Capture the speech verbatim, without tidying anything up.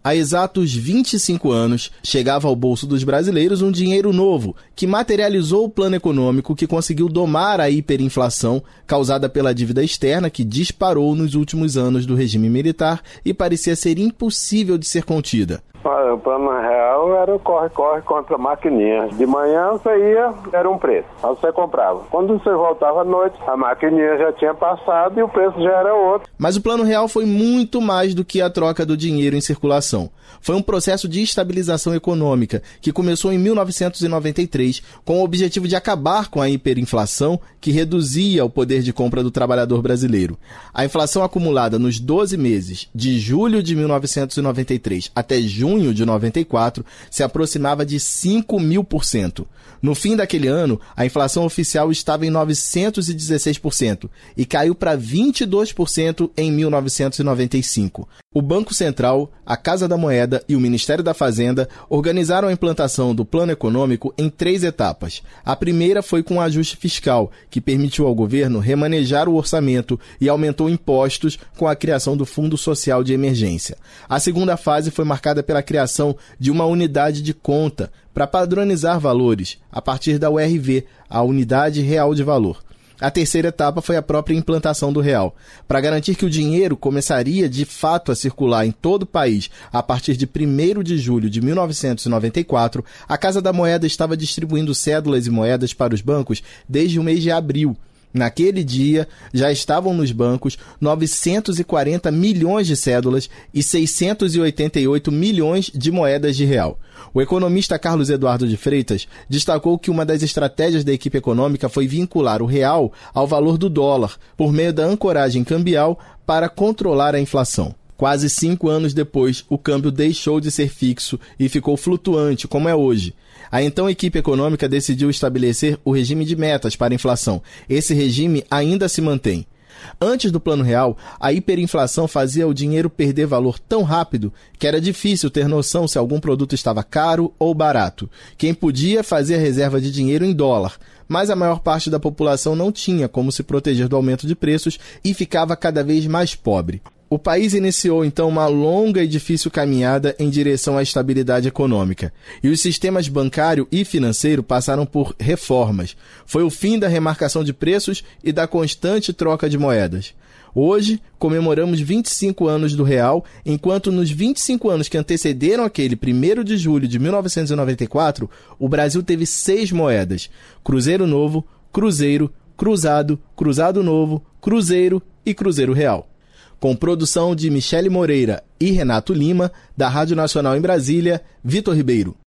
Há exatos vinte e cinco anos, chegava ao bolso dos brasileiros um dinheiro novo, que materializou o plano econômico que conseguiu domar a hiperinflação causada pela dívida externa que disparou nos últimos anos do regime militar e parecia ser impossível de ser contida. O plano real era o corre-corre contra a maquininha. De manhã você ia, era um preço, aí você comprava. Quando você voltava à noite, a maquininha já tinha passado e o preço já era outro. Mas o plano real foi muito mais do que a troca do dinheiro em circulação. Foi um processo de estabilização econômica que começou em mil novecentos e noventa e três com o objetivo de acabar com a hiperinflação que reduzia o poder de compra do trabalhador brasileiro. A inflação acumulada nos doze meses, de julho de mil novecentos e noventa e três até junho de noventa e quatro, se aproximava de cinco mil por cento. No fim daquele ano, a inflação oficial estava em novecentos e dezesseis por cento e caiu para vinte e dois por cento em mil novecentos e noventa e cinco. O Banco Central, a Casa da Moeda e o Ministério da Fazenda organizaram a implantação do plano econômico em três etapas. A primeira foi com o ajuste fiscal, que permitiu ao governo remanejar o orçamento e aumentou impostos com a criação do Fundo Social de Emergência. A segunda fase foi marcada pela criação de uma unidade de conta para padronizar valores a partir da U R V, a Unidade Real de Valor. A terceira etapa foi a própria implantação do real. Para garantir que o dinheiro começaria de fato a circular em todo o país a partir de primeiro de julho de mil novecentos e noventa e quatro, a Casa da Moeda estava distribuindo cédulas e moedas para os bancos desde o mês de abril. Naquele dia, já estavam nos bancos novecentos e quarenta milhões de cédulas e seiscentos e oitenta e oito milhões de moedas de real. O economista Carlos Eduardo de Freitas destacou que uma das estratégias da equipe econômica foi vincular o real ao valor do dólar, por meio da ancoragem cambial para controlar a inflação. Quase cinco anos depois, o câmbio deixou de ser fixo e ficou flutuante, como é hoje. A então equipe econômica decidiu estabelecer o regime de metas para a inflação. Esse regime ainda se mantém. Antes do Plano Real, a hiperinflação fazia o dinheiro perder valor tão rápido que era difícil ter noção se algum produto estava caro ou barato. Quem podia fazia reserva de dinheiro em dólar, mas a maior parte da população não tinha como se proteger do aumento de preços e ficava cada vez mais pobre. O país iniciou, então, uma longa e difícil caminhada em direção à estabilidade econômica. E os sistemas bancário e financeiro passaram por reformas. Foi o fim da remarcação de preços e da constante troca de moedas. Hoje, comemoramos vinte e cinco anos do real, enquanto nos vinte e cinco anos que antecederam aquele primeiro de julho de mil novecentos e noventa e quatro, o Brasil teve seis moedas: Cruzeiro Novo, Cruzeiro, Cruzado, Cruzado Novo, Cruzeiro e Cruzeiro Real. Com produção de Michele Moreira e Renato Lima, da Rádio Nacional em Brasília, Vitor Ribeiro.